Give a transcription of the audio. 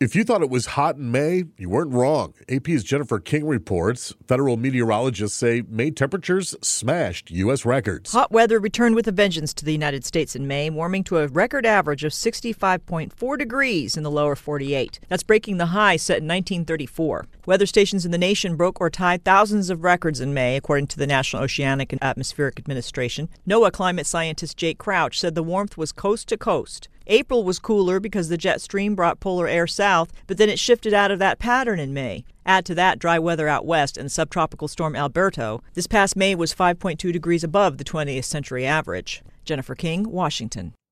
If you thought it was hot in May, you weren't wrong. AP's Jennifer King reports federal meteorologists say May temperatures smashed U.S. records. Hot weather returned with a vengeance to the United States in May, warming to a record average of 65.4 degrees in the lower 48. That's breaking the high set in 1934. Weather stations in the nation broke or tied thousands of records in May, according to the National Oceanic and Atmospheric Administration. NOAA climate scientist Jake Crouch said the warmth was coast to coast. April was cooler because the jet stream brought polar air south, but then it shifted out of that pattern in May. Add to that dry weather out west and subtropical storm Alberto. This past May was 5.2 degrees above the 20th century average. Jennifer King, Washington.